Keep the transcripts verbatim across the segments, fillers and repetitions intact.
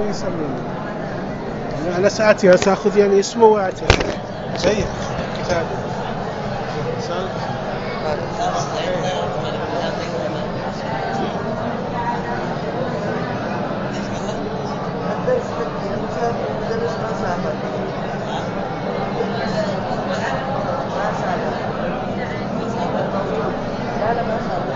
يسلمني على ساعتها تاخذ يعني اسمه واعتها زي كتاب سال الدرس المدرس ما سافر ما سافر لا لا ما سافر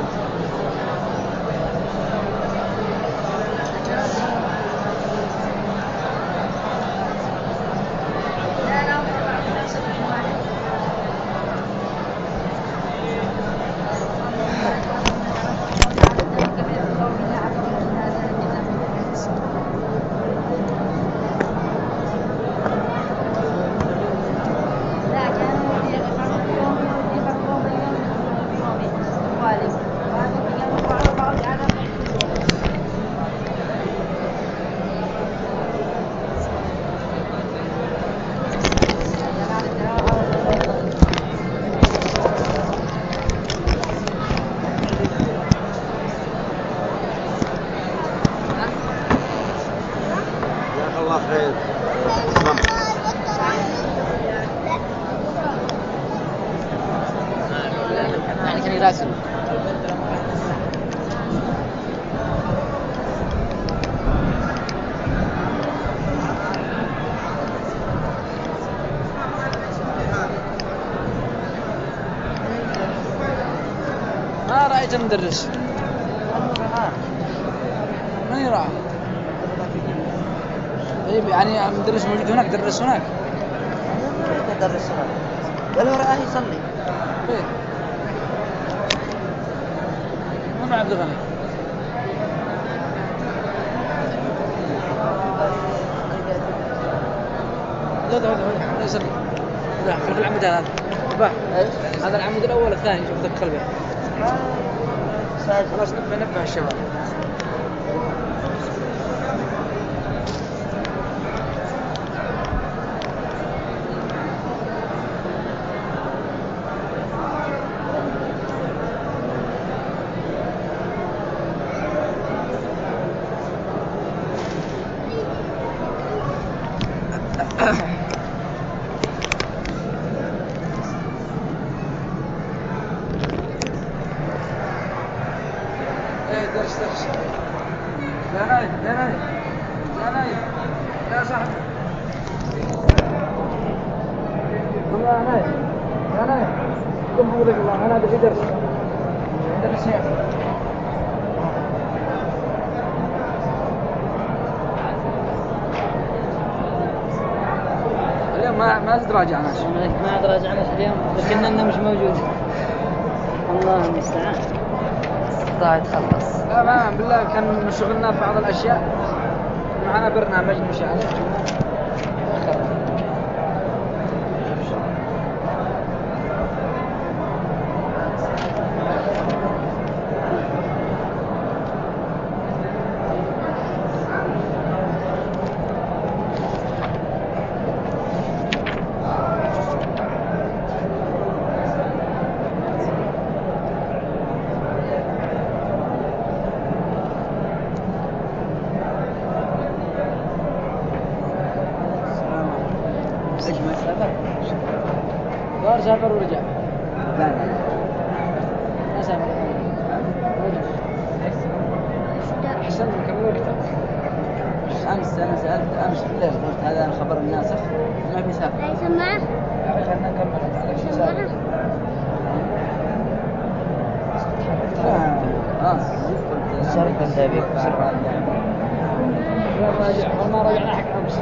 ما رأيت المدرس ما يرى طيب يعني المدرس موجود هناك درس هناك درس هناك بل هو رآه يصلي ايه ما عبد الغني لا لا لا يصلي لا خلف العمود هذا باه هذا العمود الأول الثاني شوف ذاك خلفه خلاص نبه نبه الشباب درس درس لا نايم لا نايم لا نايم لا صاحب والله نايم لا نايم قم بقولك الله أنا بدي درس درس يعني اليوم ما ما تراجعناش ما تراجعناش اليوم لكننا مش موجود الله المستعان ضاع تخلص لا ما بالله كان شغلنا في بعض الأشياء معنا برنامج مشي عليه صار سافر ورجع لا لا ما سافر أحسن من كم وقت أمس أنا سألت أمس بالليل قلت هذا خبر الناسخ ما بيسافر لا يسمعه خلنا نكمل على شيء سافر آه الشركة اللي بيك راجع ما رجعنا حق أمس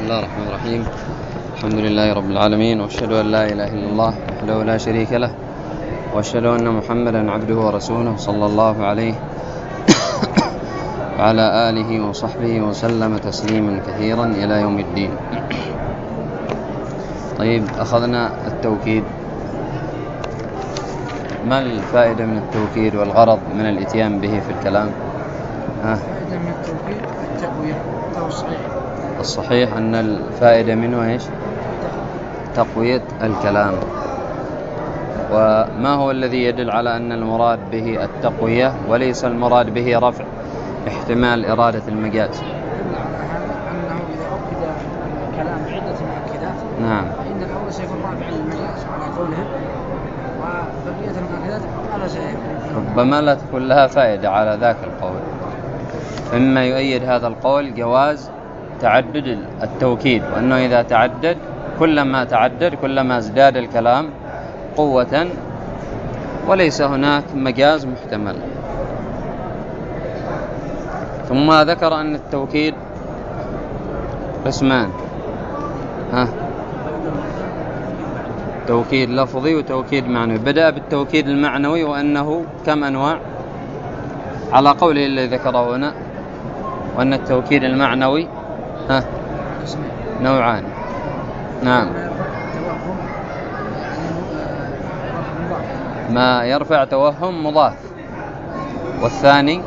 الله الرحمن الرحيم. الحمد لله رب العالمين، وأشهد أن لا إله إلا الله وحده لا شريك له، وأشهد أن محمدا عبده ورسوله صلى الله عليه وعلى آله وصحبه وسلم تسليما كثيرا إلى يوم الدين. طيب، أخذنا التوكيد. ما الفائدة من التوكيد والغرض من الإتيان به في الكلام؟ ها؟ الفائدة من التوكيد التقوية أو الصحيح. الصحيح أن الفائدة منه إيش؟ تقوية الكلام. وما هو الذي يدل على أن المراد به التقوية وليس المراد به رفع احتمال إرادة المجاز؟ يدل على هذا أنه إذا أكد الكلام عدة مؤكدات نعم، فإن الأول سيكون رافعا للمجاز على قولهم، وبقية المؤكدات على سيكون. ربما لا تكون لها فائدة على ذاك القول. إما يؤيد هذا القول جواز تعدد التوكيد، وأنه إذا تعدد كلما تعدد كلما ازداد الكلام قوة، وليس هناك مجاز محتمل. ثم ذكر أن التوكيد قسمان، ها، توكيد لفظي وتوكيد معنوي. بدأ بالتوكيد المعنوي، وأنه كم أنواع على قوله الذي ذكره هنا، وأن التوكيد المعنوي ها نوعان. نعم، ما يرفع توهم مضاف، والثاني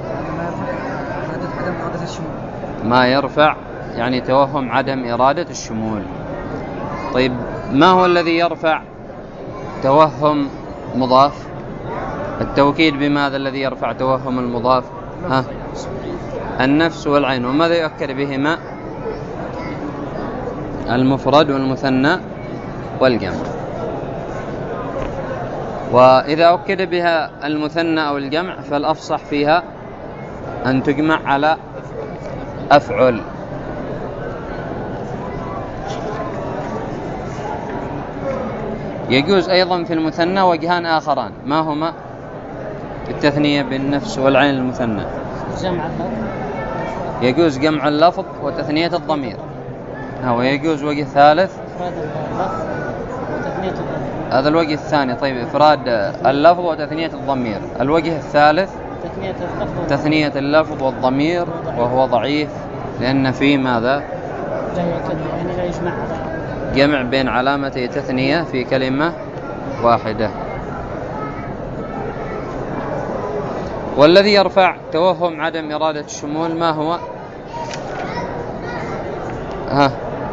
ما يرفع يعني توهم عدم إرادة الشمول. طيب، ما هو الذي يرفع توهم مضاف؟ التوكيد بماذا الذي يرفع توهم المضاف؟ ها؟ النفس والعين. وماذا يؤكد بهما؟ المفرد والمثنى والجمع. وإذا أكد بها المثنى أو الجمع فالأفصح فيها أن تجمع على أفعل. يجوز أيضا في المثنى وجهان آخران، ما هما؟ التثنية بالنفس والعين المثنى. يجوز جمع اللفظ وتثنية الضمير، ويجوز وجه ثالث، هذا الوجه الثاني. طيب، إفراد اللفظ وتثنية الضمير. الوجه الثالث تثنية اللفظ والضمير، وهو ضعيف لأن فيه ماذا؟ جمع بين علامتي تثنية في كلمة واحدة. والذي يرفع توهم عدم إرادة الشمول ما هو؟ ها؟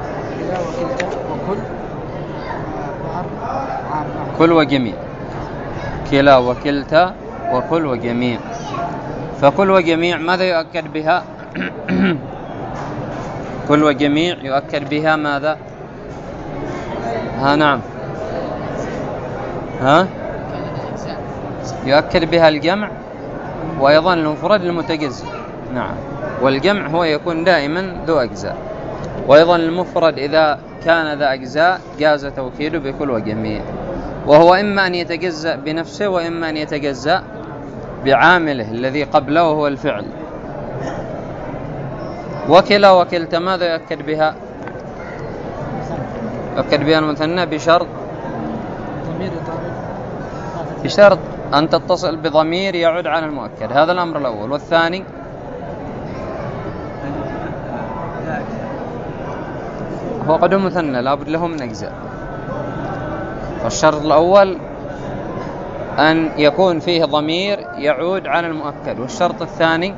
كل وجميع. كلا وكلتا وكل وجميع. فكل وجميع ماذا يؤكد بها؟ كل وجميع يؤكد بها ماذا؟ ها، نعم، ها، يؤكد بها الجمع، وأيضا المفرد المتجزئ. نعم، والجمع هو يكون دائما ذو أجزاء، وأيضا المفرد إذا كان ذا أجزاء جاز توكيده بكل وجميع، وهو إما أن يتجزأ بنفسه وإما أن يتجزأ بعامله الذي قبله وهو الفعل. وكلا وكلتا ماذا يؤكد بها؟ يؤكد بها المثنى بشرط بشرط أن تتصل بضمير يعود على المؤكد. هذا الأمر الأول. والثاني هو قدم مثنى لابد له من أجزاء. والشرط الأول أن يكون فيه ضمير يعود على المؤكد. والشرط الثاني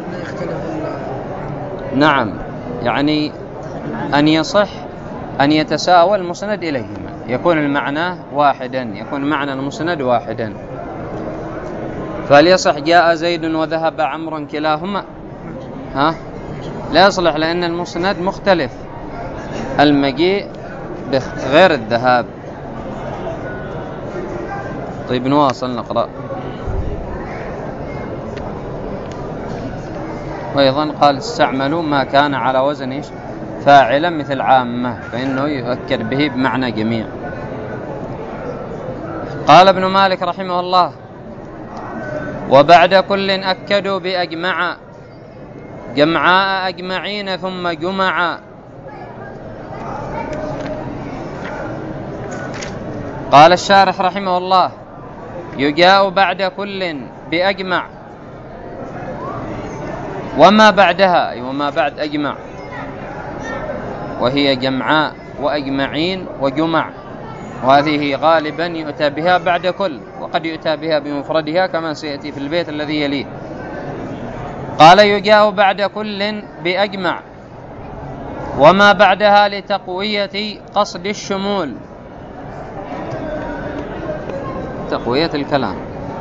نعم يعني أن يصح أن يتساوى المسند إليهما، يكون المعنى واحدا، يكون معنى المسند واحدا. فليصح جاء زيد وذهب عمرو كلاهما؟ ها؟ لا يصلح، لأن المسند مختلف، المجيء غير الذهاب. طيب، نواصل نقرأ. وأيضا قال استعملوا ما كان على وزن إيش؟ فاعلا مثل عامة، فإنه يؤكد به بمعنى جميع. قال ابن مالك رحمه الله: وبعد كل أكدوا بأجمع، جمعاء أجمعين ثم جمعا، قال الشارح رحمه الله: يجاء بعد كل بأجمع وما بعدها، أي وما بعد أجمع، وهي جمعاء وأجمعين وجمع، وهذه غالبا يؤتى بها بعد كل، وقد يؤتى بها بمفردها كما سيأتي في البيت الذي يليه. قال: يجاء بعد كل بأجمع وما بعدها لتقوية قصد الشمول، تقوية الكلام،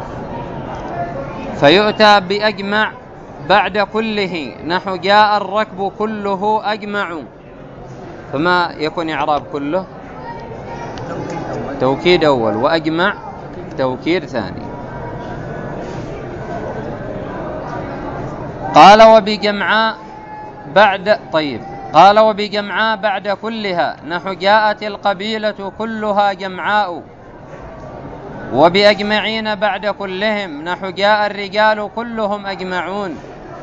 فيؤتى بأجمع بعد كله، نحو جاء الركب كله أجمع. فما يكون إعراب كله؟ توكيد أول، وأجمع توكيد ثاني. قال: وبجمعاء بعد طيب قال: وبجمعاء بعد كلها، نحو جاءت القبيلة كلها جمعاء. وبأجمعين بعد كلهم، نحو جاء الرجال كلهم أجمعون.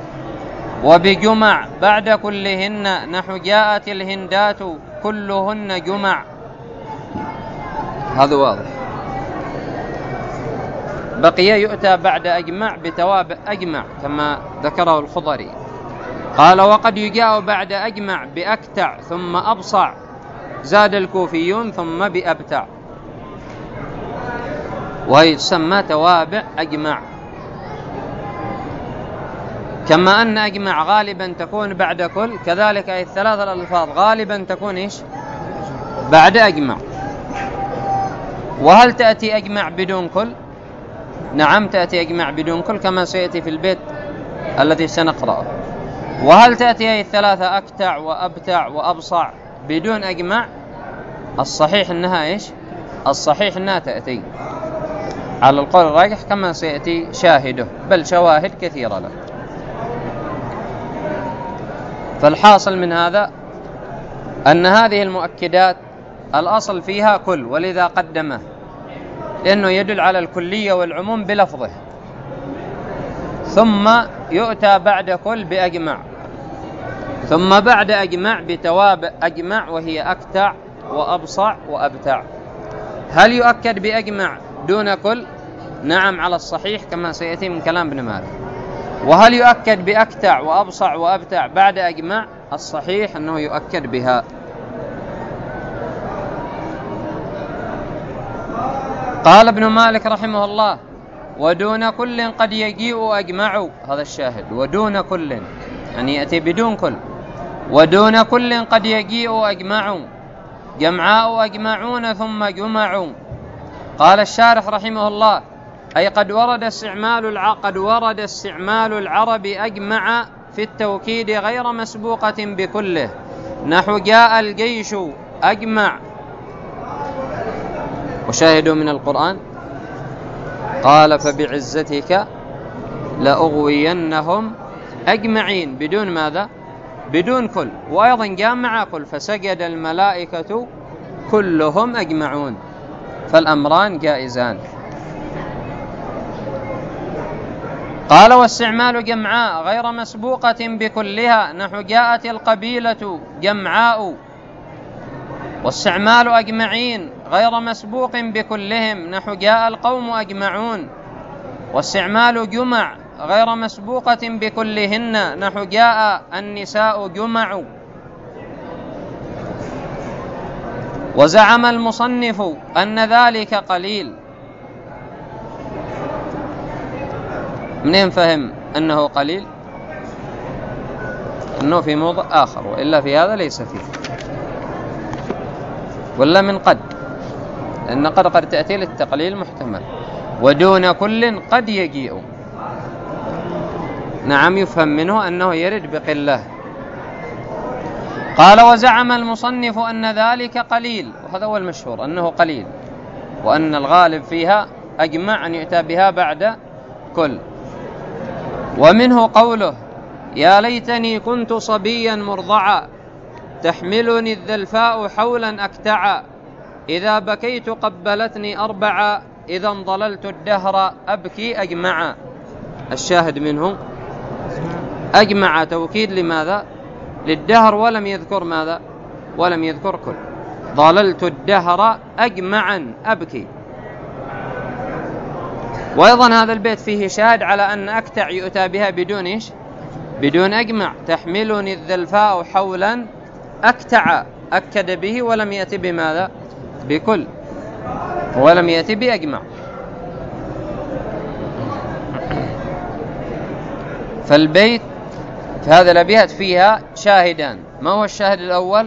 وبجمع بعد كلهن، نحو جاءت الهندات كلهن جمع. هذا واضح. بقي يؤتى بعد أجمع بتوابع أجمع كما ذكره الخضري. قال: وقد يجاء بعد أجمع بأكتع ثم أبصع، زاد الكوفيون ثم بأبتع، وهي تسمى توابع أجمع. كما أن أجمع غالبا تكون بعد كل، كذلك أي الثلاثة الألفاظ غالبا تكون إيش؟ بعد أجمع. وهل تأتي أجمع بدون كل؟ نعم، تأتي أجمع بدون كل كما سيأتي في البيت الذي سنقرأه. وهل تأتي أي الثلاثة أكتع وأبتع وأبصع بدون أجمع؟ الصحيح أنها إيش؟ الصحيح أنها تأتي على القول الراجح كما سيأتي شاهده، بل شواهد كثيرة له. فالحاصل من هذا أن هذه المؤكدات الأصل فيها كل، ولذا قدمه، لأنه يدل على الكلية والعموم بلفظه. ثم يؤتى بعد كل بأجمع، ثم بعد أجمع بتوابع أجمع، وهي أكتع وأبصع وأبتع. هل يؤكد بأجمع دون كل؟ نعم، على الصحيح كما سيأتي من كلام ابن مالك. وهل يؤكد بأكتع وأبصع وأبتع بعد أجمع؟ الصحيح أنه يؤكد بها. قال ابن مالك رحمه الله: ودون كل قد يجيء أجمع. هذا الشاهد، ودون كل يعني يأتي بدون كل. ودون كل قد يجيء أجمع، جمعاء أجمعون ثم جمع. قال الشارح رحمه الله: أي قد ورد استعمال الع... قد ورد استعمال العرب أجمع في التوكيد غير مسبوقة بكله، نحو جاء الجيش أجمع. وشاهدوا من القرآن: قال فبعزتك لأغوينهم أجمعين، بدون ماذا؟ بدون كل. وأيضا جاء مع كل: فسجد الملائكة كلهم أجمعون. فالأمران جائزان. قال: واستعمال جمعاء غير مسبوقة بكلها، نحو جاءت القبيلة جمعاء. واستعمال أجمعين غير مسبوق بكلهم، نحو جاء القوم أجمعون. واستعمال جمع غير مسبوقة بكلهن، نحو جاء النساء جمع. وزعم المصنف أن ذلك قليل. منين فهم أنه قليل؟ أنه في موضع آخر، وإلا في هذا ليس فيه. ولا من قد، لأن قد قد تأتي للتقليل محتمل. ودون كل قد يجيء، نعم، يفهم منه أنه يرد بقلة. قال: وزعم المصنف أن ذلك قليل، وهذا هو المشهور أنه قليل، وأن الغالب فيها أجمع أن يؤتى بها بعد كل. ومنه قوله: يا ليتني كنت صبيا مرضعا، تحملني الذلفاء حولا أكتعا، إذا بكيت قبلتني أربعا، إذا ضللت الدهر أبكي أجمعا. الشاهد منه أجمع توكيد لماذا؟ للدهر، ولم يذكر ماذا؟ ولم يذكر كل. ظللت الدهر أجمعا أبكي. وأيضا هذا البيت فيه شاهد على أن أكتع يؤتى بها بدون إيش؟ بدون أجمع. تحملني الذلفاء حولا أكتع، أكد به ولم يأتي بماذا؟ بكل، ولم يأتي بأجمع. فالبيت في هذا الأبيات فيها شاهدان. ما هو الشاهد الأول؟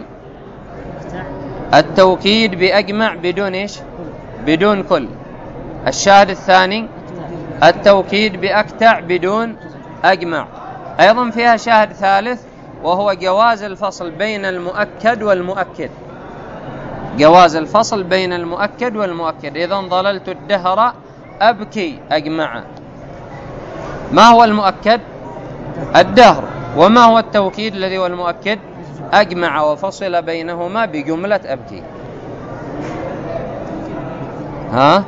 التوكيد بأجمع بدون إيش؟ بدون كل. الشاهد الثاني التوكيد بأكتع بدون أجمع. أيضا فيها شاهد ثالث وهو جواز الفصل بين المؤكد والمؤكد، جواز الفصل بين المؤكد والمؤكد. إذن ظللت الدهر أبكي أجمع. ما هو المؤكد؟ الدهر. وما هو التوكيد الذي هو المؤكد؟ أجمع وفصل بينهما بجملة أبكي. ها؟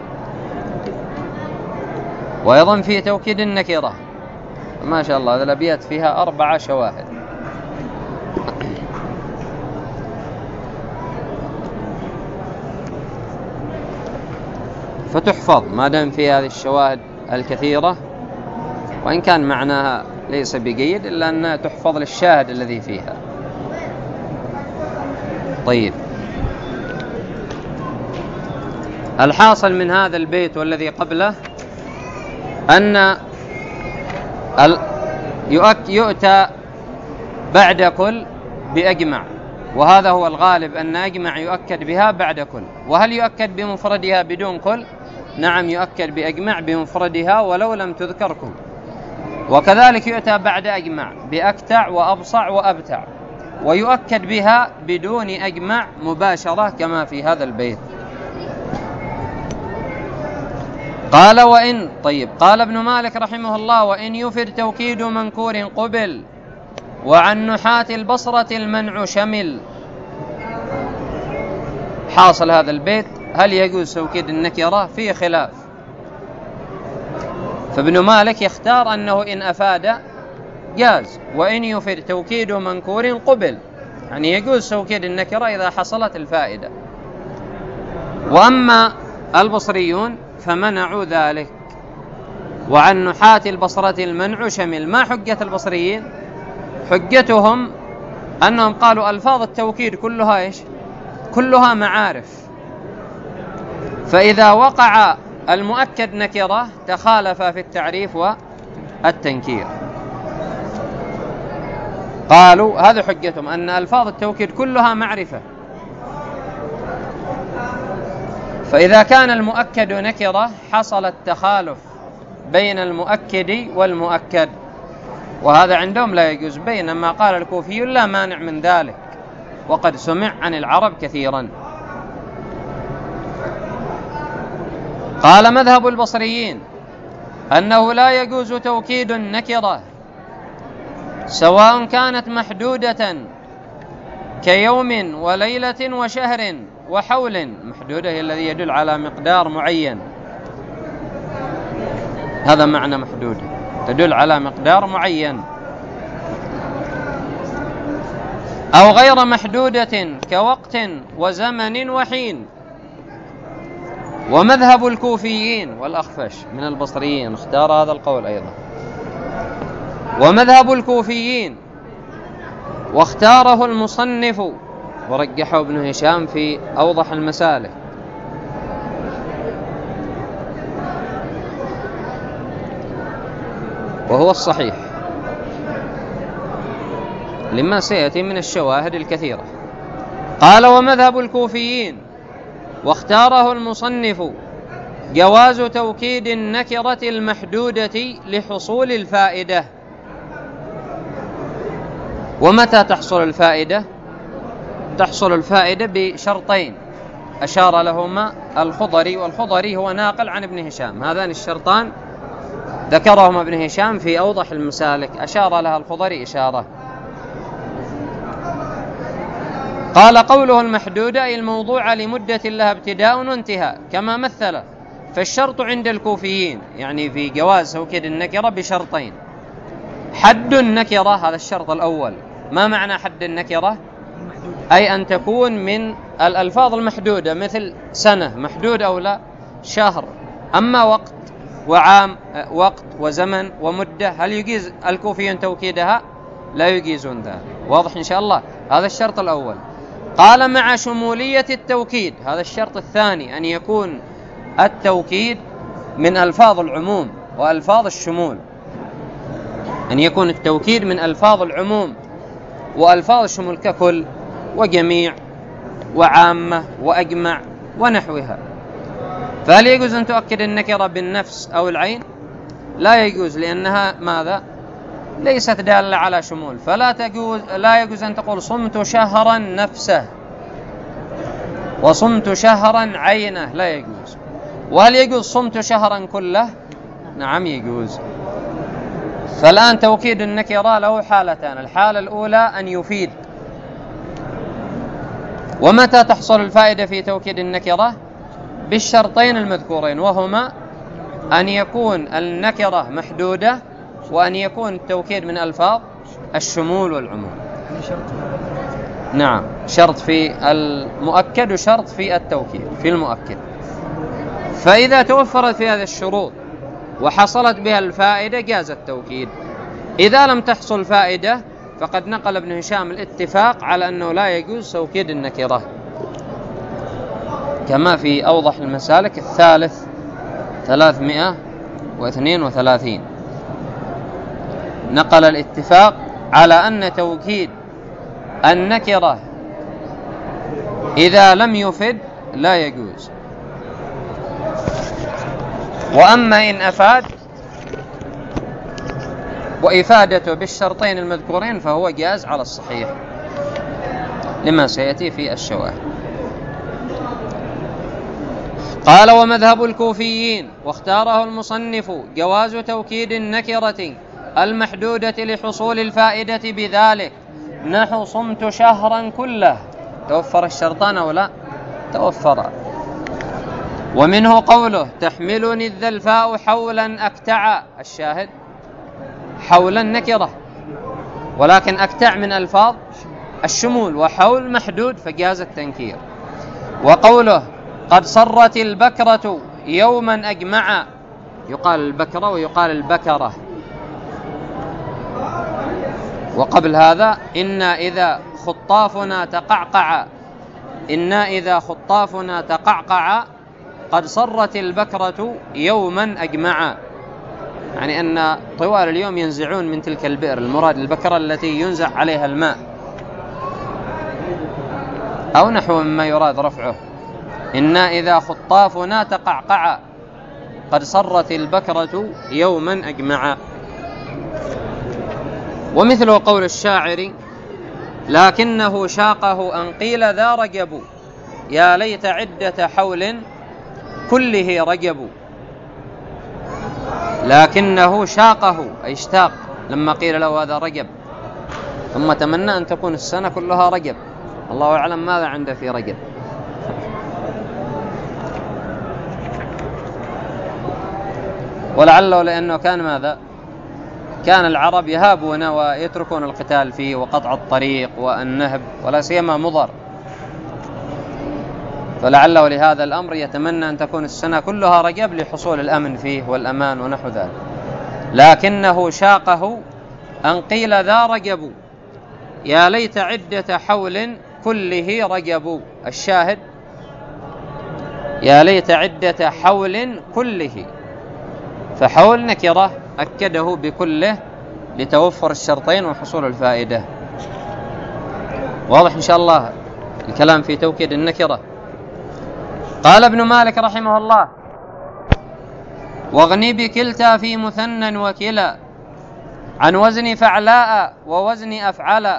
وأيضا في توكيد النكرة. ما شاء الله هذه الأبيات فيها أربع شواهد. فتحفظ ما دام في هذه الشواهد الكثيرة، وإن كان معناها ليس بجيد إلا أنها تحفظ للشاهد الذي فيها. طيب، الحاصل من هذا البيت والذي قبله أن يؤتى بعد كل بأجمع، وهذا هو الغالب أن أجمع يؤكد بها بعد كل. وهل يؤكد بمفردها بدون كل؟ نعم، يؤكد بأجمع بمفردها ولو لم تذكر كل. وكذلك يؤتى بعد أجمع بأكتع وأبصع وأبتع، ويؤكد بها بدون أجمع مباشرة كما في هذا البيت. قال وإن طيب قال ابن مالك رحمه الله: وإن يفر توكيد منكور قبل، وعن نحاة البصرة المنع شمل. حاصل هذا البيت: هل يجوز توكيد النكرة؟ فيه خلاف. فابن مالك يختار أنه إن أفاد جاز، وإن يفر توكيد منكور قبل، يعني يجوز توكيد النكرة إذا حصلت الفائدة. وأما البصريون فمنعوا ذلك. وعن نحاة البصرة المنع شمل. ما حجة البصريين؟ حجتهم أنهم قالوا ألفاظ التوكيد كلها إيش؟ كلها معارف، فإذا وقع المؤكد نكرة تخالف في التعريف والتنكير. قالوا هذا حجتهم، أن ألفاظ التوكيد كلها معرفة، فإذا كان المؤكد نكرة حصل التخالف بين المؤكد والمؤكد، وهذا عندهم لا يجوز. بينما قال الكوفي لا مانع من ذلك، وقد سمع عن العرب كثيرا. قال مذهب البصريين أنه لا يجوز توكيد النكرة سواء كانت محدودة كيوم وليلة وشهر وحول. محدودة هي الذي يدل على مقدار معين، هذا معنى محدودة، تدل على مقدار معين. أو غير محدودة كوقت وزمن وحين. ومذهب الكوفيين والأخفش من البصريين اختار هذا القول أيضا. ومذهب الكوفيين واختاره المصنف ورجحه ابن هشام في أوضح المسالك، وهو الصحيح لما سيأتي من الشواهد الكثيرة. قال ومذهب الكوفيين واختاره المصنف جواز توكيد النكرة المحدودة لحصول الفائدة. ومتى تحصل الفائدة؟ تحصل الفائدة بشرطين أشار لهما الخضري، والخضري هو ناقل عن ابن هشام. هذان الشرطان ذكرهما ابن هشام في أوضح المسالك، أشار لها الخضري إشارة. قال قوله المحدودة أي الموضوع لمدة لها ابتداء وانتهاء كما مثل. فالشرط عند الكوفيين يعني في جواز توكيد النكرة بشرطين: حد النكرة، هذا الشرط الأول. ما معنى حد النكرة؟ أي أن تكون من الألفاظ المحدودة مثل سنة محدود أو لا؟ شهر. أما وقت وعام، وقت وزمن ومدة، هل يجيز الكوفيون توكيدها؟ لا يجيزون ذلك. واضح إن شاء الله؟ هذا الشرط الأول. قال مع شمولية التوكيد، هذا الشرط الثاني، أن يكون التوكيد من ألفاظ العموم وألفاظ الشمول، أن يكون التوكيد من ألفاظ العموم وألفاظ الشمول ككل وجميع وعامة وأجمع ونحوها. فهل يجوز أن تؤكد النكرة بالنفس أو العين؟ لا يجوز، لأنها ماذا؟ ليست دالة على شمول. فلا تجوز، لا يجوز أن تقول صمت شهرا نفسه وصمت شهرا عينه، لا يجوز. وهل يجوز صمت شهرا كله؟ نعم يجوز. فالآن توكيد النكرة له حالتان. الحالة الأولى أن يفيد. ومتى تحصل الفائدة في توكيد النكرة؟ بالشرطين المذكورين، وهما أن يكون النكرة محدودة، وأن يكون التوكيد من ألفاظ الشمول والعموم. نعم، شرط في المؤكد وشرط في التوكيد في المؤكد. فإذا توفرت في هذه الشروط وحصلت بها الفائدة جاز التوكيد. إذا لم تحصل فائدة فقد نقل ابن هشام الاتفاق على أنه لا يجوز توكيد النكرة، كما في أوضح المسالك الثالث ثلاثمائة واثنين وثلاثين، نقل الاتفاق على أن توكيد النكرة إذا لم يفد لا يجوز. وأما إن أفاد وإفادته بالشرطين المذكورين فهو جاز على الصحيح، لما سيأتي في الشواهد. قال: ومذهب الكوفيين واختاره المصنف جواز توكيد النكرة المحدودة لحصول الفائدة بذلك، نحو صمت شهرا كله. توفر الشرطان أو لا؟ توفر. ومنه قوله: تحملني الذلفاء حولا أكتع. الشاهد حولا نكرة، ولكن أكتع من ألفاظ الشمول، وحول محدود فجاز التنكير. وقوله: قد صرت البكرة يوما أجمع. يقال البكرة ويقال البكرة. وقبل هذا: إنا إذا خطافنا تقعقع. إنا إذا خطافنا تقعقع قد صرت البكرة يوما أجمع، يعني أن طوال اليوم ينزعون من تلك البئر. المراد البكرة التي ينزع عليها الماء، أو نحو مما يراد رفعه. إنا إذا خطافنا تقعقع قد صرت البكرة يوما أجمع. ومثله قول الشاعر: لكنه شاقه أن قيل ذا رجب، يا ليت عدة حول كله رجب. لكنه شاقه أي اشتاق لما قيل له هذا رجب، ثم تمنى أن تكون السنة كلها رجب. الله أعلم ماذا عنده في رجب. ولعله لأنه كان ماذا؟ كان العرب يهابون ويتركون القتال فيه وقطع الطريق والنهب، ولا سيما مضر، فلعله لهذا الأمر يتمنى أن تكون السنة كلها رجب لحصول الأمن فيه والأمان ونحو ذلك. لكنه شاقه أن قيل ذا رجب، يا ليت عدة حول كله رجب. الشاهد: يا ليت عدة حول كله، فحول نكرة أكده بكله لتوفر الشرطين وحصول الفائدة. واضح إن شاء الله الكلام في توكيد النكرة. قال ابن مالك رحمه الله: واغني بكلتا في مثنى وكلا، عن وزن فعلاء ووزن أفعلا.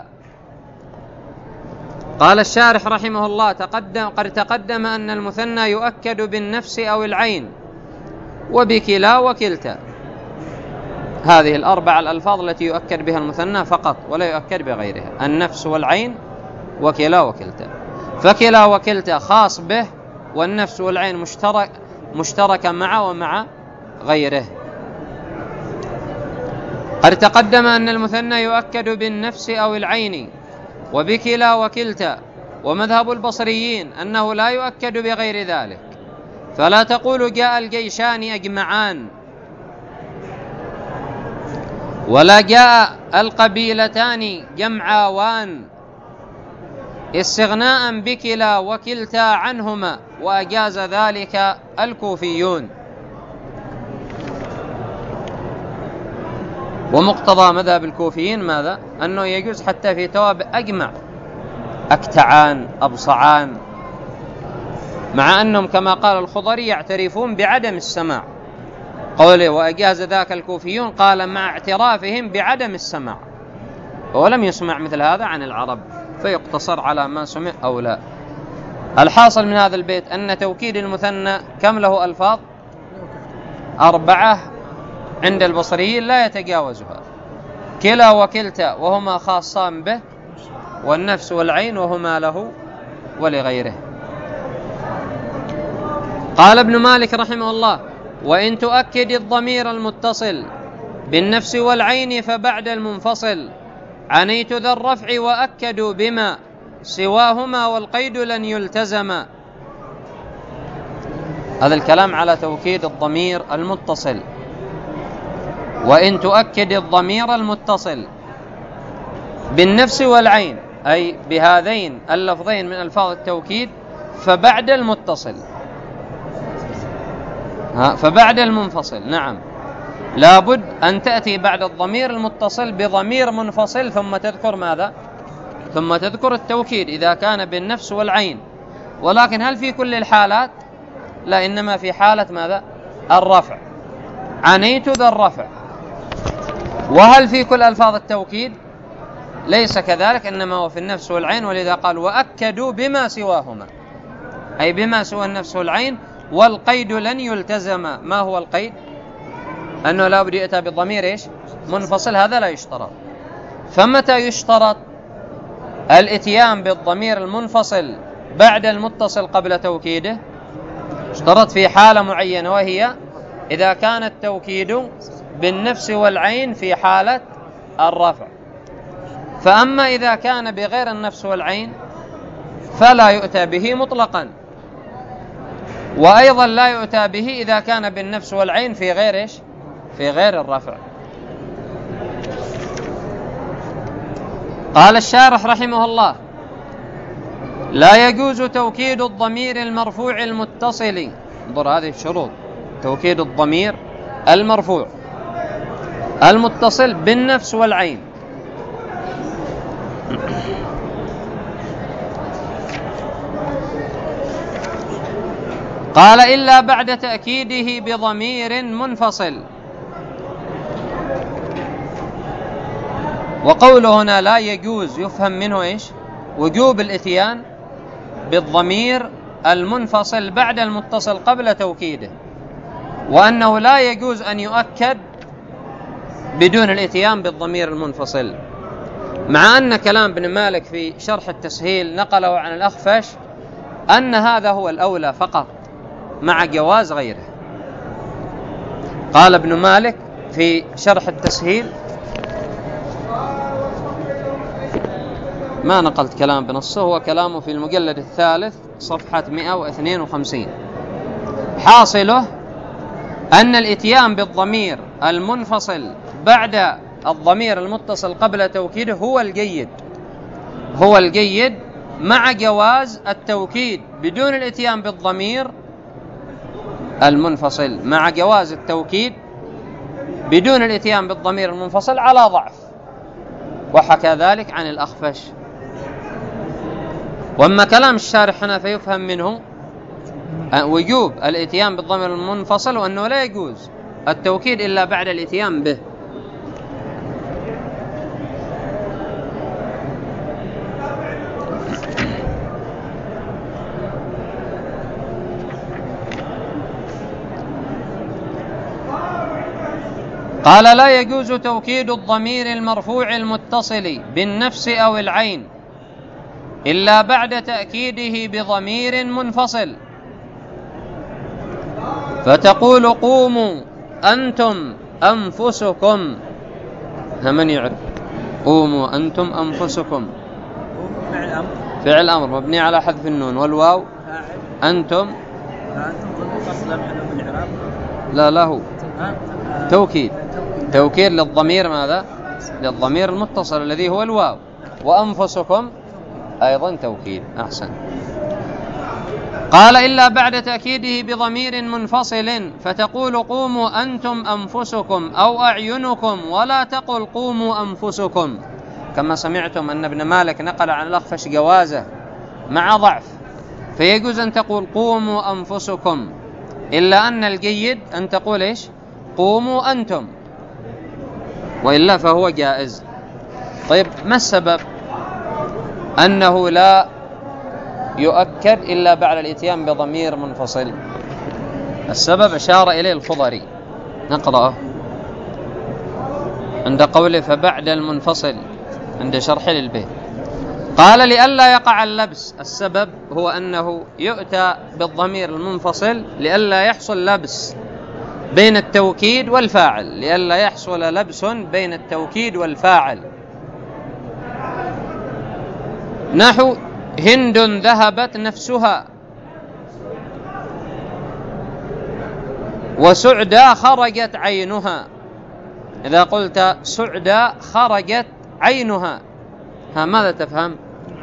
قال الشارح رحمه الله: تقدم قد تقدم أن المثنى يؤكد بالنفس أو العين وبكلا وكلتا. هذه الأربع الألفاظ التي يؤكد بها المثنى فقط، ولا يؤكد بغيرها: النفس والعين وكلا وكلتا. فكلا وكلتا خاص به، والنفس والعين مشترك مشتركة معه ومع غيره. قد تقدم أن المثنى يؤكد بالنفس أو العين وبكلا وكلتا، ومذهب البصريين أنه لا يؤكد بغير ذلك، فلا تقول جاء الجيشان أجمعان، ولا جاء القبيلتان جمعاوان، استغناء بكلا وكلتا عنهما، وأجاز ذلك الكوفيون. ومقتضى مذهب الكوفيين ماذا؟ أنه يجوز حتى في توابع أجمع، أكتعان، أبصعان، مع أنهم كما قال الخضري يعترفون بعدم السماع. قوله وأجاز ذاك الكوفيون قال مع اعترافهم بعدم السماع، ولم يسمع مثل هذا عن العرب، فيقتصر على ما سمع أو لا. الحاصل من هذا البيت أن توكيد المثنى كم له ألفاظ؟ أربعة عند البصريين لا يتجاوزها، كلا وكلتا وهما خاصان به، والنفس والعين وهما له ولغيره. قال ابن مالك رحمه الله وإن تؤكد الضمير المتصل بالنفس والعين فبعد المنفصل عنيت ذا الرفع وأكدوا بما سواهما والقيد لن يلتزم. هذا الكلام على توكيد الضمير المتصل. وإن تؤكد الضمير المتصل بالنفس والعين، أي بهذين اللفظين من ألفاظ التوكيد، فبعد المتصل فبعد المنفصل، نعم، لابد أن تأتي بعد الضمير المتصل بضمير منفصل، ثم تذكر ماذا؟ ثم تذكر التوكيد إذا كان بالنفس والعين. ولكن هل في كل الحالات؟ لا، إنما في حالة ماذا؟ الرفع، عنيت ذا الرفع. وهل في كل ألفاظ التوكيد؟ ليس كذلك، إنما هو في النفس والعين. ولذا قال وأكدوا بما سواهما، أي بما سوى النفس والعين. والقيد لن يلتزم. ما هو القيد؟ أنه لا بد يأتى بالضمير إيش؟ منفصل، هذا لا يشترط. فمتى يشترط الاتيان بالضمير المنفصل بعد المتصل قبل توكيده؟ اشترط في حالة معينة، وهي إذا كان التوكيد بالنفس والعين في حالة الرفع. فأما إذا كان بغير النفس والعين فلا يؤتى به مطلقا، وأيضا لا يؤتى به إذا كان بالنفس والعين في غير إيش؟ في غير الرفع. قال الشارح رحمه الله لا يجوز توكيد الضمير المرفوع المتصل. انظر هذه الشروط: توكيد الضمير المرفوع المتصل بالنفس والعين. قال إلا بعد تأكيده بضمير منفصل. وقوله هنا لا يجوز يفهم منه إيش؟ وجوب الإتيان بالضمير المنفصل بعد المتصل قبل توكيده، وأنه لا يجوز أن يؤكد بدون الإتيان بالضمير المنفصل. مع أن كلام ابن مالك في شرح التسهيل نقله عن الأخفش أن هذا هو الأولى فقط مع جواز غيره. قال ابن مالك في شرح التسهيل، ما نقلت كلام بنصه، هو كلامه في المجلد الثالث صفحة مئة واثنين وخمسين، حاصله أن الإتيان بالضمير المنفصل بعد الضمير المتصل قبل توكيده هو الجيد، هو الجيد مع جواز التوكيد بدون الإتيان بالضمير المنفصل، مع جواز التوكيد بدون الإتيان بالضمير المنفصل على ضعف. وحكى ذلك عن الأخفش. وأما كلام الشارح هنا فيفهم منه وجوب الإتيان بالضمير المنفصل، وأنه لا يجوز التوكيد إلا بعد الإتيان به. قال لا يجوز توكيد الضمير المرفوع المتصل بالنفس أو العين إلا بعد تأكيده بضمير منفصل، فتقول قوموا أنتم أنفسكم. من يعرف؟ قوموا أنتم أنفسكم. فعل أمر فعل أمر مبني على حذف النون والواو أنتم لا لا هو توكيد توكيد للضمير ماذا؟ للضمير المتصل الذي هو الواو. وأنفسكم أيضا توكيد. أحسن. قال إلا بعد تأكيده بضمير منفصل فتقول قوموا أنتم أنفسكم أو أعينكم ولا تقل قوموا أنفسكم، كما سمعتم أن ابن مالك نقل عن الأخفش جوازه مع ضعف، فيجوز أن تقول قوموا أنفسكم، إلا أن الجيد أن تقول إيش؟ قوموا أنتم، وإلا فهو جائز. طيب ما السبب أنه لا يؤكد إلا بعد الإتيان بضمير منفصل؟ السبب أشار إليه الخضري، نقرأه عند قوله فبعد المنفصل عند شرح للبيت. قال لئلا يقع اللبس، السبب هو أنه يؤتى بالضمير المنفصل لئلا يحصل لبس بين التوكيد والفاعل، لئلا يحصل لبس بين التوكيد والفاعل. نحو هند ذهبت نفسها وسعدى خرجت عينها. إذا قلت سعدى خرجت عينها، ها ماذا تفهم؟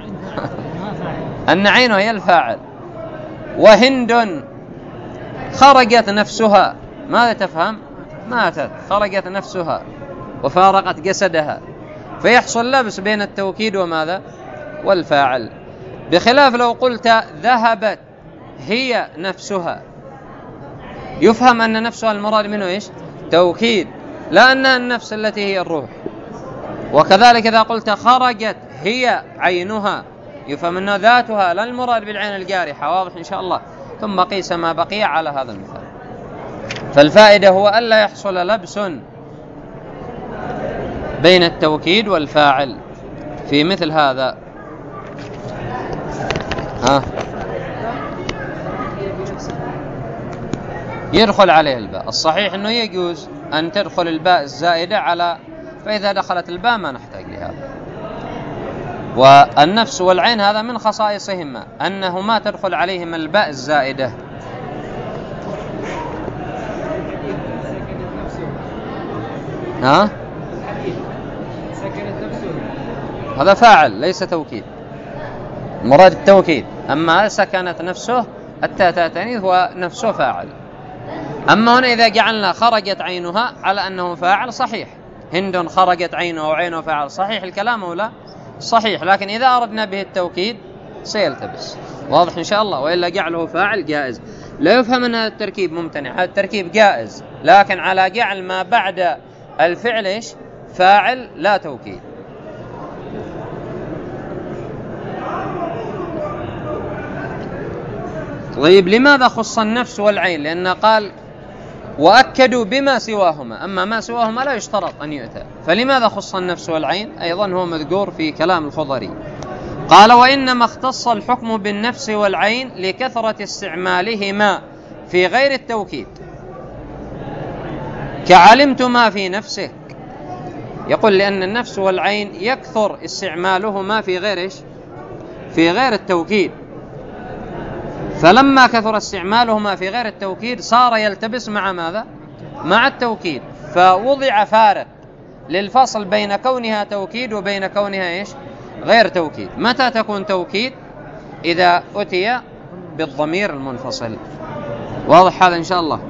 أن عينها هي الفاعل. وهند خرجت نفسها، ماذا تفهم؟ ماتت، خرجت نفسها وفارقت جسدها، فيحصل لبس بين التوكيد وماذا؟ والفاعل. بخلاف لو قلت ذهبت هي نفسها، يفهم أن نفسها المراد منه إيش؟ توكيد، لا أنها النفس التي هي الروح. وكذلك إذا قلت خرجت هي عينها، يفهم أن ذاتها لا المراد بالعين الجارحة. واضح إن شاء الله؟ ثم قيس ما بقي على هذا المثال. فالفائدة هو ألا يحصل لبس بين التوكيد والفاعل في مثل هذا. ها يدخل عليه الباء. الصحيح أنه يجوز أن تدخل الباء الزائدة على، فإذا دخلت الباء ما نحتاج لهذا. والنفس والعين هذا من خصائصهما أنهما تدخل عليهما الباء الزائدة. ها هذا فاعل ليس توكيد، مراد التوكيد. أما سكنت نفسه التاء تانيث هو نفسه فاعل. أما هنا إذا جعلنا خرجت عينها على أنه فاعل صحيح، هند خرجت عينه وعينه فاعل، صحيح الكلام أو لا؟ صحيح. لكن إذا أردنا به التوكيد سيلتبس. واضح إن شاء الله؟ وإلا جعله فاعل جائز. لا يفهم أن هذا التركيب ممتنع، هذا التركيب جائز، لكن على جعل ما بعد الفعل إيش؟ فاعل لا توكيد. طيب لماذا خص النفس والعين؟ لأن قال وأكدوا بما سواهما، أما ما سواهما لا يشترط أن يؤتى. فلماذا خص النفس والعين؟ أيضا هو مذكور في كلام الخضري. قال وإنما اختص الحكم بالنفس والعين لكثرة استعمالهما في غير التوكيد، كعلمت ما في نفسك. يقول لأن النفس والعين يكثر استعمالهما في غير إيش؟ في غير التوكيد. فلما كثر استعمالهما في غير التوكيد صار يلتبس مع ماذا؟ مع التوكيد. فوضع فارق للفصل بين كونها توكيد وبين كونها إيش؟ غير توكيد. متى تكون توكيد؟ إذا أتي بالضمير المنفصل. واضح هذا إن شاء الله؟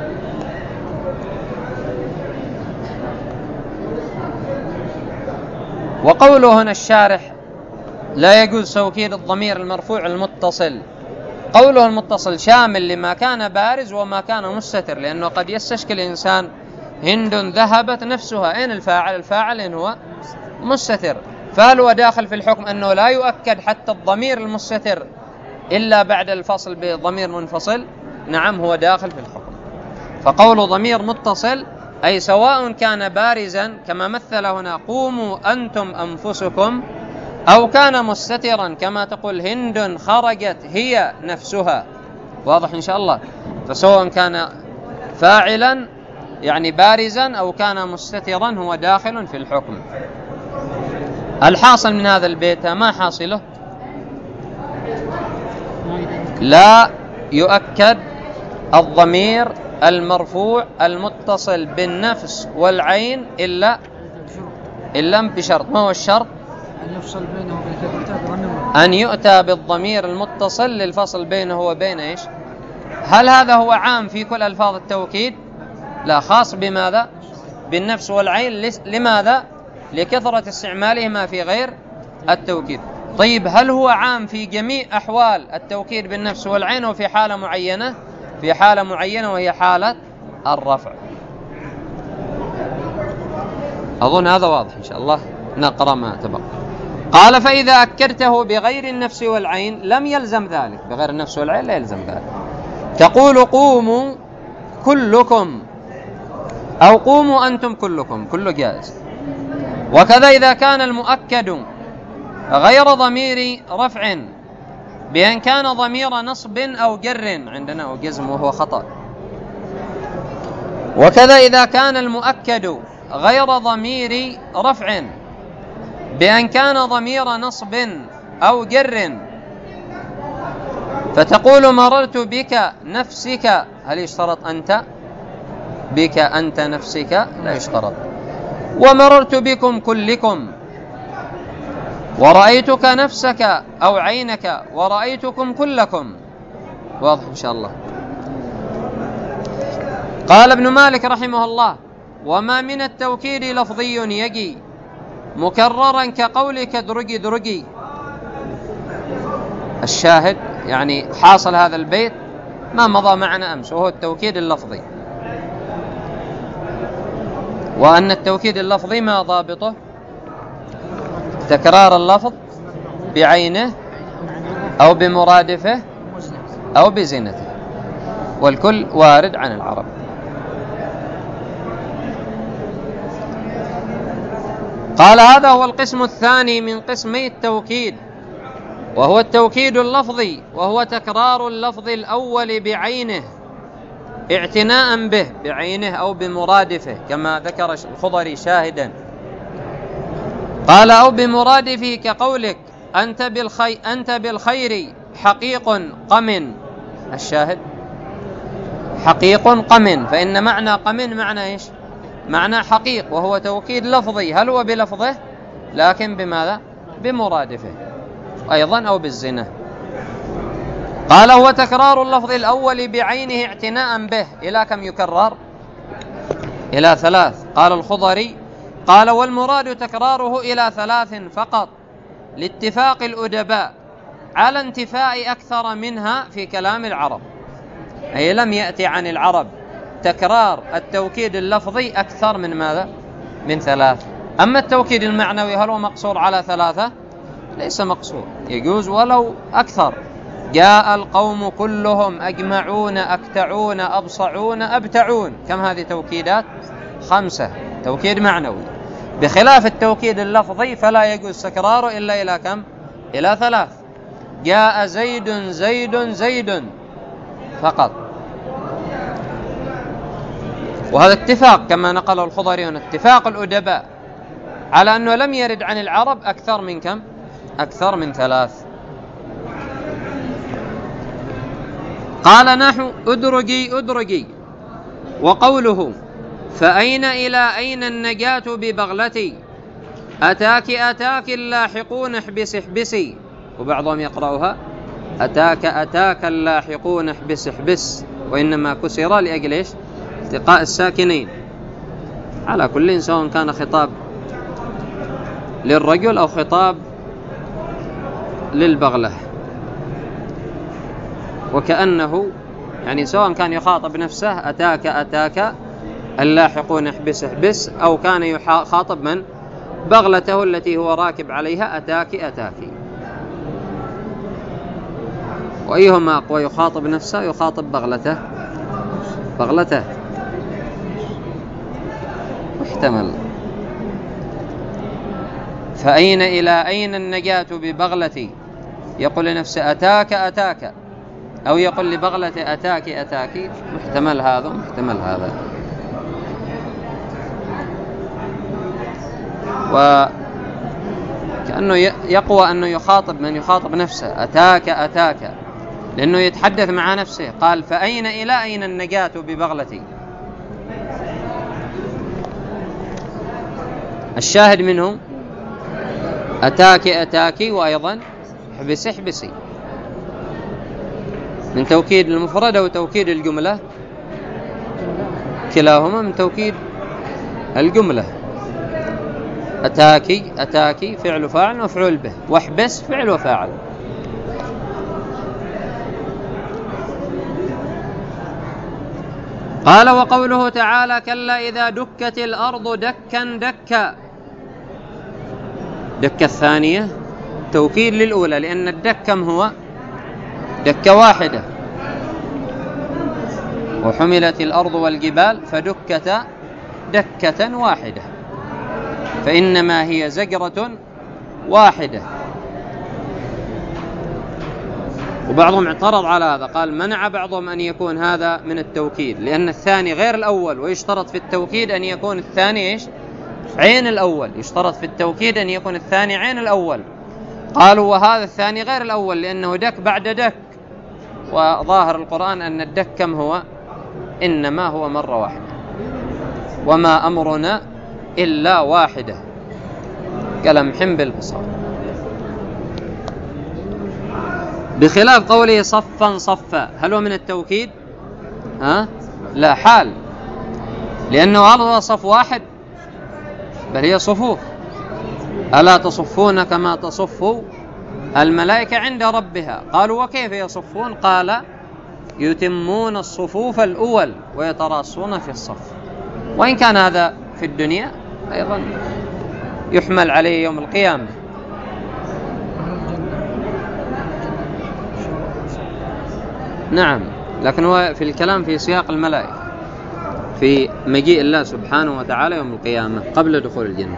وقوله هنا الشارح لا يجوز توكيد الضمير المرفوع المتصل، قوله المتصل شامل لما كان بارز وما كان مستتر، لأنه قد يستشكل الإنسان هند ذهبت نفسها، أين الفاعل؟ الفاعل إن هو مستتر، فهل هو داخل في الحكم أنه لا يؤكد حتى الضمير المستتر إلا بعد الفصل بضمير منفصل؟ نعم هو داخل في الحكم. فقول ضمير متصل أي سواء كان بارزا كما مثل هنا قوموا أنتم أنفسكم، أو كان مستترا كما تقول هند خرجت هي نفسها. واضح إن شاء الله؟ فسواء كان فاعلا يعني بارزا أو كان مستترا هو داخل في الحكم. الحاصل من هذا البيت ما حاصله؟ لا يؤكد الضمير المرفوع المتصل بالنفس والعين إلا إلا بشرط. ما هو الشرط؟ أن يفصل بينه وبين التوكيد أن يؤتى بالضمير المتصل للفصل بينه وبين إيش؟ هل هذا هو عام في كل ألفاظ التوكيد؟ لا، خاص بماذا؟ بالنفس والعين. لماذا؟ لكثرة استعمالهما في غير التوكيد. طيب هل هو عام في جميع أحوال التوكيد بالنفس والعين وفي حالة معينة؟ في حالة معينة وهي حالة الرفع. أظن هذا واضح إن شاء الله. نقرأ ما تبقى. قال فإذا أكدته بغير النفس والعين لم يلزم ذلك. بغير النفس والعين لا يلزم ذلك. تقول قوموا كلكم أو قوموا أنتم كلكم، كله جائز. وكذا إذا كان المؤكد غير ضمير رفع بأن كان ضمير نصب أو جر، عندنا أو جزم وهو خطأ. وكذا إذا كان المؤكد غير ضمير رفع بأن كان ضمير نصب أو جر، فتقول مررت بك نفسك. هل يشترط أنت؟ بك أنت نفسك لا يشترط. ومررت بكم كلكم. ورأيتك نفسك أو عينك ورأيتكم كلكم. واضح إن شاء الله. قال ابن مالك رحمه الله: وما من التوكيد لفظي يجي مكررا كقولك درجي درجي. الشاهد يعني حاصل هذا البيت ما مضى معنا أمس، وهو التوكيد اللفظي. وأن التوكيد اللفظي ما ضابطه؟ تكرار اللفظ بعينه أو بمرادفه أو بزينته، والكل وارد عن العرب. قال هذا هو القسم الثاني من قسمي التوكيد، وهو التوكيد اللفظي، وهو تكرار اللفظ الأول بعينه اعتناء به، بعينه أو بمرادفه كما ذكر الخضري شاهدا. قال أو بمرادفه كقولك أنت بالخير, أنت بالخير حقيق قم. الشاهد حقيق قم، فإن معنى قم معنى إيش؟ معنى حقيق، وهو توكيد لفظي. هل هو بلفظه؟ لكن بماذا؟ بمرادفه أيضا أو بالزنا. قال هو تكرار اللفظ الأول بعينه اعتناء به. إلى كم يكرر؟ إلى ثلاث. قال الخضري قال والمراد تكراره إلى ثلاث فقط، لاتفاق الأدباء على انتفاء أكثر منها في كلام العرب، أي لم يأتي عن العرب تكرار التوكيد اللفظي أكثر من ماذا؟ من ثلاث. أما التوكيد المعنوي هل هو مقصور على ثلاثة؟ ليس مقصور، يجوز ولو أكثر. جاء القوم كلهم أجمعون أكتعون أبصعون أبتعون. كم هذه توكيدات؟ خمسة. توكيد معنوي. بخلاف التوكيد اللفظي فلا يجوز تكراره إلا إلى كم؟ إلى ثلاث. جاء زيد زيد زيد فقط. وهذا اتفاق كما نقله الخضريون، اتفاق الأدباء على أنه لم يرد عن العرب أكثر من كم؟ أكثر من ثلاث. قال نحو أدرجي أدرجي. وقوله فأين إلى أين النجاة ببغلتي أتاك أتاك اللاحقون احبس احبسي. وبعضهم يقرأها أتاك أتاك اللاحقون احبس احبس، وإنما كسر لأجل إيش؟ التقاء الساكنين. على كل سواء كان خطاب للرجل أو خطاب للبغلة، وكأنه يعني سواء كان يخاطب نفسه أتاك أتاك اللاحقون احبس احبس، أو كان يخاطب من؟ بغلته التي هو راكب عليها أتاك أتاك. وأيهما أقوى؟ يخاطب نفسه يخاطب بغلته؟ بغلته محتمل. فأين إلى أين النجاة ببغلتي، يقول لنفسه أتاك أتاك، أو يقول لبغلته أتاك أتاك. محتمل هذا محتمل هذا. وكأنه يقوى أنه يخاطب من يخاطب نفسه أتاك أتاك، لأنه يتحدث مع نفسه. قال فأين إلى أين النجاة ببغلتي. الشاهد منه أتاك أتاكي، وأيضا احبسي احبسي، من توكيد المفرد أو توكيد الجملة، كلاهما من توكيد الجملة. أتاكي أتاكي فعل فاعل مفعول به، واحبس فعل وفاعل. قال وقوله تعالى كلا إذا دكت الأرض دكا دكا، دكة الثانية توكيد للأولى، لأن الدك كم هو؟ دكة واحدة. وحملت الأرض والجبال فدكتا دكة واحدة، فإنما هي زجرة واحدة. وبعضهم اعترض على هذا، قال منع بعضهم أن يكون هذا من التوكيد، لأن الثاني غير الأول، ويشترط في التوكيد أن يكون الثاني إيش؟ عين الأول. يشترط في التوكيد أن يكون الثاني عين الأول. قالوا وهذا الثاني غير الأول، لأنه دك بعد دك، وظاهر القرآن أن الدك كم هو؟ إنما هو مرة واحدة، وما أمرنا إلا واحدة كلمح بالبصر. بخلاف قوله صفا صفا، هل هو من التوكيد؟ ها؟ لا، حال، لأنه هل هو صف واحد؟ بل هي صفوف. ألا تصفون كما تصف الملائكة عند ربها. قالوا وكيف يصفون؟ قال يتمون الصفوف الأول ويتراصون في الصف. وإن كان هذا في الدنيا أيضا يحمل عليه يوم القيامة. نعم، لكن هو في الكلام في سياق الملائكة في مجيء الله سبحانه وتعالى يوم القيامة قبل دخول الجنة.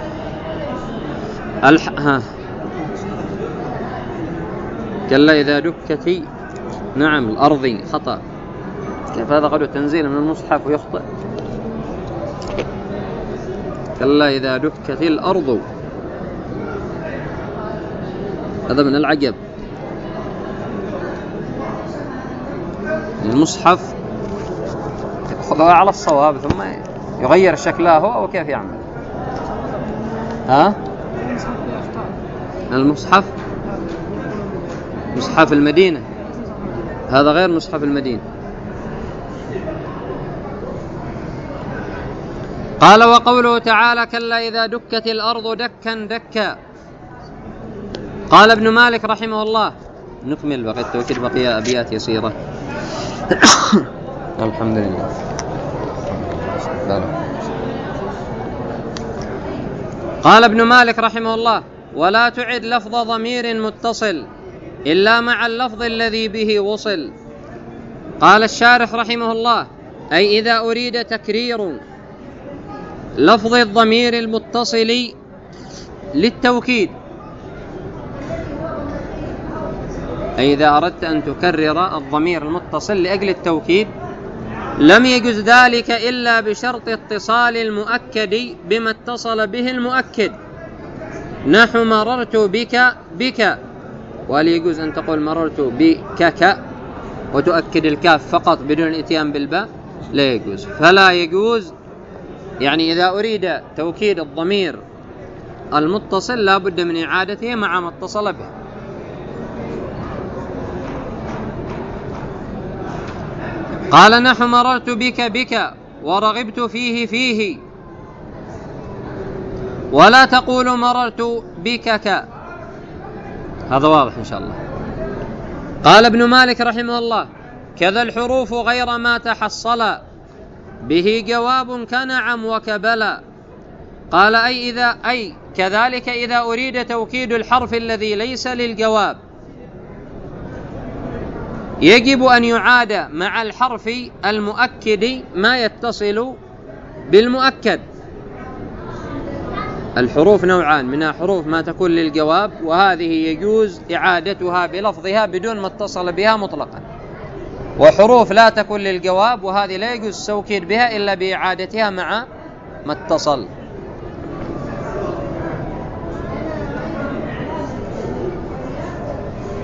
الح... ها. كلا إذا دكت، نعم الأرض خطأ. كيف هذا قد تنزيل من المصحف ويخطئ؟ كلا إذا دكت الأرض، هذا من العجب. المصحف يأخذها على الصواب ثم يغير شكلها هو، وكيف يعمل؟ ها؟ المصحف مصحف المدينة، هذا غير مصحف المدينة. قال وقوله تعالى كلا إذا دكت الأرض دكا دكا. قال ابن مالك رحمه الله، نكمل بقية التوكيد، بقية أبيات يسيرة. الحمد لله. قال ابن مالك رحمه الله ولا تعد لفظ ضمير متصل إلا مع اللفظ الذي به وصل. قال الشارح رحمه الله أي إذا أريد تكرير لفظ الضمير المتصل للتوكيد، أي إذا أردت أن تكرر الضمير المتصل لأجل التوكيد لم يجوز ذلك إلا بشرط اتصال المؤكد بما اتصل به المؤكد، نحو مررت بك بك، وهل يجوز أن تقول مررت بكك وتؤكد الكاف فقط بدون الاتيان بالباء؟ لا يجوز. فلا يجوز، يعني إذا أريد توكيد الضمير المتصل لا بد من إعادته مع ما اتصل به. قال نحو مررت بك بك ورغبت فيه فيه، ولا تقول مررت بكك. هذا واضح إن شاء الله. قال ابن مالك رحمه الله كذا الحروف غير ما تحصل به جواب كنعم وكبلا. قال أي إذا أي كذلك إذا أريد توكيد الحرف الذي ليس للجواب يجب أن يعاد مع الحرف المؤكد ما يتصل بالمؤكد. الحروف نوعان، منها حروف ما تكون للجواب، وهذه يجوز إعادتها بلفظها بدون ما اتصل بها مطلقا، وحروف لا تكون للجواب وهذه لا يجوز التوكيد بها إلا بإعادتها مع ما اتصل.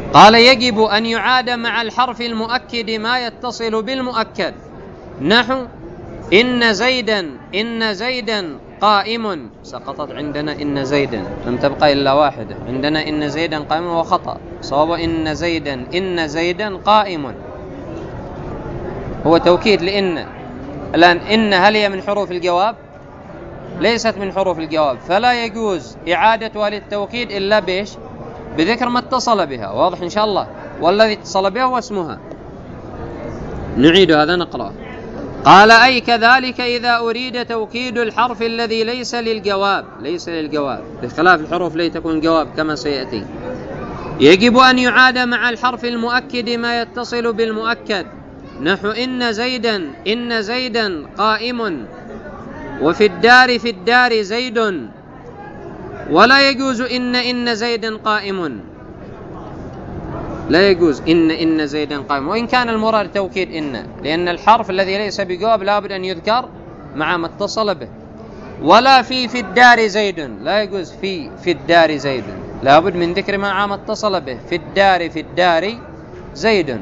قال يجب أن يعاد مع الحرف المؤكد ما يتصل بالمؤكد، نحو إن زيدا إن زيدا قائم، سقطت عندنا إن زيدا، لم تبقى إلا واحدة، عندنا إن زيدا قائم وخطأ، صواب إن زيدا إن زيدا قائم، هو توكيد لإن. الآن إن هل هي من حروف الجواب؟ ليست من حروف الجواب، فلا يجوز إعادتها للتوكيد إلا بإيش؟ بذكر ما اتصل بها، واضح إن شاء الله، والذي اتصل بها هو اسمها. نعيد هذا نقرأ. قال أي كذلك إذا أريد توكيد الحرف الذي ليس للجواب، ليس للجواب بخلاف الحروف التي تكون جواب كما سيأتي، يجب أن يعاد مع الحرف المؤكد ما يتصل بالمؤكد، نحو إن زيدا إن زيدا قائم، وفي الدار في الدار زيد، ولا يجوز إن إن زيدا قائم، لا يجوز إن إن زيدا قائم، وإن كان المراد توكيد إن، لأن الحرف الذي ليس بجواب لابد أن يذكر مع ما اتصل به. ولا في في الدار زيد، لا يجوز في في الدار زيد، لابد من ذكر مع ما اتصل به، في الدار في الدار زيد.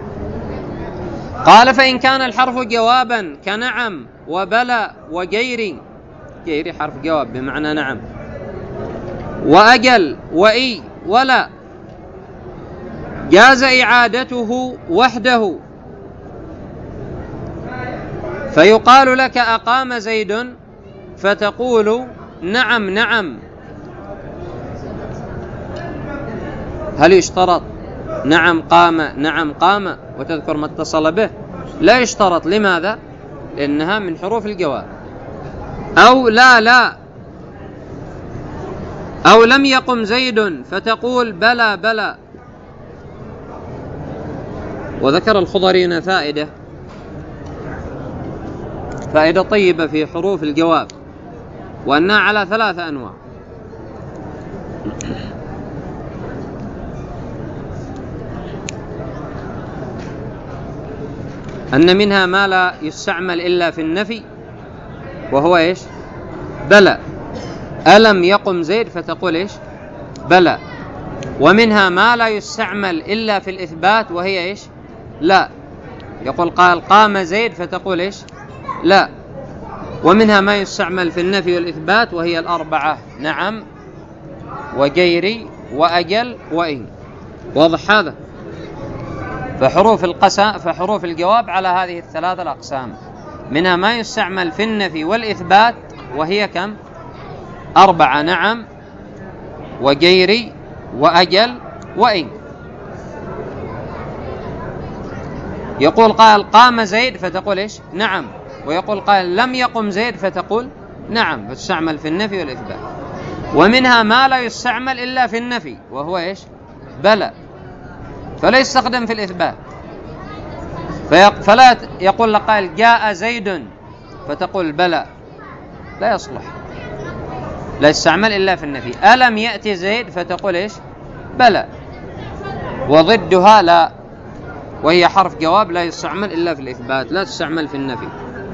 قال فإن كان الحرف جوابا كنعم وبلى وجيري، جيري حرف جواب بمعنى نعم، وأجل وإي ولا، جاز إعادته وحده، فيقال لك أقام زيد فتقول نعم نعم. هل يشترط نعم قام نعم قام وتذكر ما اتصل به؟ لا يشترط. لماذا؟ لأنها من حروف الجواب. أو لا لا، أو لم يقم زيد فتقول بلى بلى. وذكر الخضري هنا فائدة فائدة طيبة في حروف الجواب، وأنها على ثلاثة أنواع. أن منها ما لا يستعمل إلا في النفي، وهو إيش؟ بلى. ألم يقم زيد فتقول إيش؟ بلى. ومنها ما لا يستعمل إلا في الإثبات، وهي إيش؟ لا. يقول قال قام زيد فتقول إيش؟ لا. ومنها ما يستعمل في النفي والإثبات، وهي الأربعة: نعم وجيري وأجل وإن. واضح هذا؟ فحروف القسم فحروف الجواب على هذه الثلاثة الأقسام، منها ما يستعمل في النفي والإثبات، وهي كم؟ أربعة: نعم وجيري وأجل وإن. يقول قال قام زيد فتقول إيش؟ نعم. ويقول قال لم يقم زيد فتقول نعم، فتستعمل في النفي والإثبات. ومنها ما لا يستعمل إلا في النفي، وهو إيش؟ بلى، فلا يستخدم في الإثبات. فلا يقول لك قال جاء زيد فتقول بلى، لا يصلح، لا يستعمل إلا في النفي. ألم يأتي زيد فتقول إيش؟ بلى. وضدها لا، وهي حرف جواب لا يستعمل إلا في الإثبات، لا تستعمل في النفي.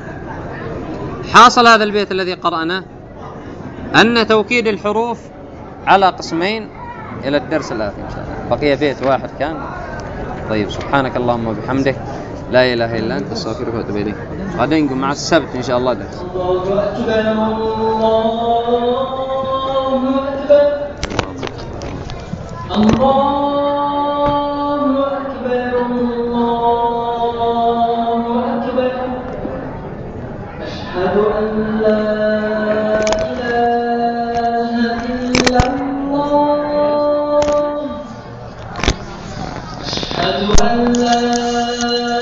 حاصل هذا البيت الذي قرأناه أن توكيد الحروف على قسمين إلى الدرس الآتي إن شاء الله. بقي بيت واحد كان. طيب، سبحانك اللهم وبحمدك، لا إله إلا أنت، استغفرك وأتوب إليك. غدا نقوم مع السبت إن شاء الله درس. أشهد أن لا